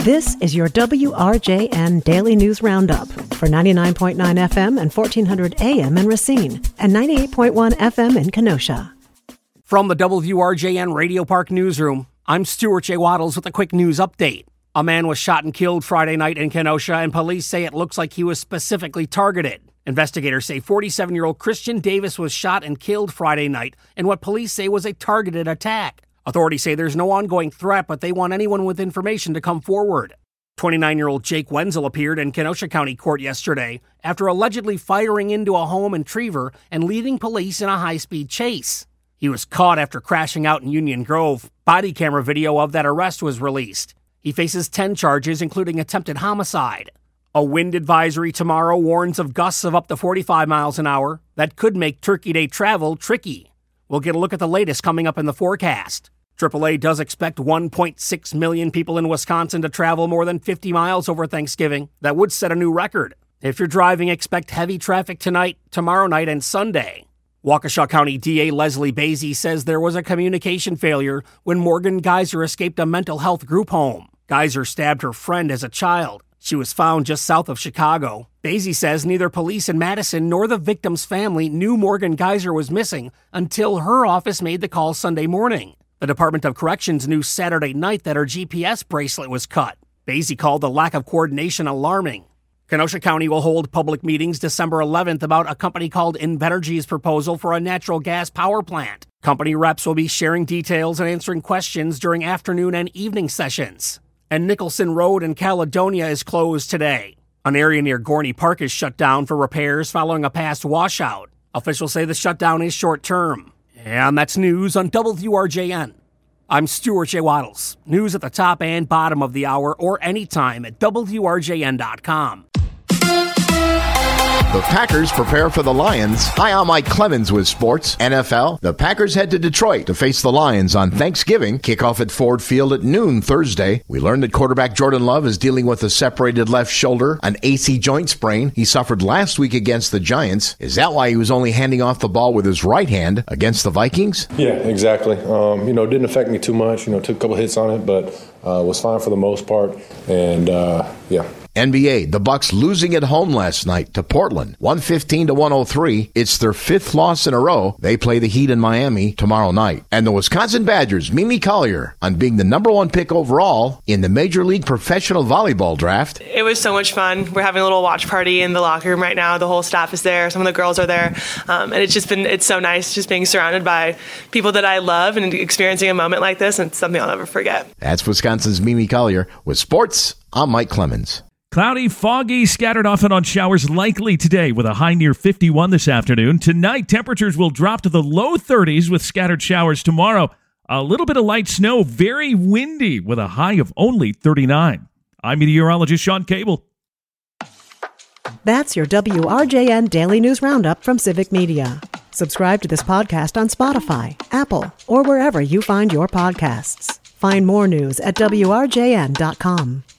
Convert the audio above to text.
This is your WRJN Daily News Roundup for 99.9 FM and 1400 AM in Racine and 98.1 FM in Kenosha. From the WRJN Radio Park newsroom, I'm Stuart J. Waddles with a quick news update. A man was shot and killed Friday night in Kenosha, and police say it looks like he was specifically targeted. Investigators say 47-year-old Christian Davis was shot and killed Friday night in what police say was a targeted attack. Authorities say there's no ongoing threat, but they want anyone with information to come forward. 29-year-old Jake Wenzel appeared in Kenosha County Court yesterday after allegedly firing into a home in Trevor and leading police in a high-speed chase. He was caught after crashing out in Union Grove. Body camera video of that arrest was released. He faces 10 charges, including attempted homicide. A wind advisory tomorrow warns of gusts of up to 45 miles an hour that could make Turkey Day travel tricky. We'll get a look at the latest coming up in the forecast. AAA does expect 1.6 million people in Wisconsin to travel more than 50 miles over Thanksgiving. That would set a new record. If you're driving, expect heavy traffic tonight, tomorrow night, and Sunday. Waukesha County DA Leslie Basie says there was a communication failure when Morgan Geyser escaped a mental health group home. Geyser stabbed her friend as a child. She was found just south of Chicago. Basie says neither police in Madison nor the victim's family knew Morgan Geyser was missing until her office made the call Sunday morning. The Department of Corrections knew Saturday night that her GPS bracelet was cut. Basie called the lack of coordination alarming. Kenosha County will hold public meetings December 11th about a company called Invenergy's proposal for a natural gas power plant. Company reps will be sharing details and answering questions during afternoon and evening sessions. And Nicholson Road in Caledonia is closed today. An area near Gorney Park is shut down for repairs following a past washout. Officials say the shutdown is short-term. And that's news on WRJN. I'm Stuart J. Waddles. News at the top and bottom of the hour or anytime at WRJN.com. The Packers prepare for the Lions. Hi, I'm Mike Clemens with Sports. NFL, the Packers head to Detroit to face the Lions on Thanksgiving. Kickoff at Ford Field at noon Thursday. We learned that quarterback Jordan Love is dealing with a separated left shoulder, an AC joint sprain he suffered last week against the Giants. Is that why he was only handing off the ball with his right hand against the Vikings? Yeah, exactly. Didn't affect me too much. Took a couple hits on it, but was fine for the most part. And, NBA, the Bucks losing at home last night to Portland, 115-103. It's their fifth loss in a row. They play the Heat in Miami tomorrow night. And the Wisconsin Badgers, Mimi Collier, on being the number one pick overall in the Major League Professional Volleyball Draft. It was so much fun. We're having a little watch party in the locker room right now. The whole staff is there. Some of the girls are there. And it's so nice just being surrounded by people that I love and experiencing a moment like this. And it's something I'll never forget. That's Wisconsin's Mimi Collier. With sports, I'm Mike Clemens. Cloudy, foggy, scattered off and on showers likely today with a high near 51 this afternoon. Tonight, temperatures will drop to the low 30s with scattered showers tomorrow. A little bit of light snow, very windy with a high of only 39. I'm meteorologist Sean Cable. That's your WRJN Daily News Roundup from Civic Media. Subscribe to this podcast on Spotify, Apple, or wherever you find your podcasts. Find more news at WRJN.com.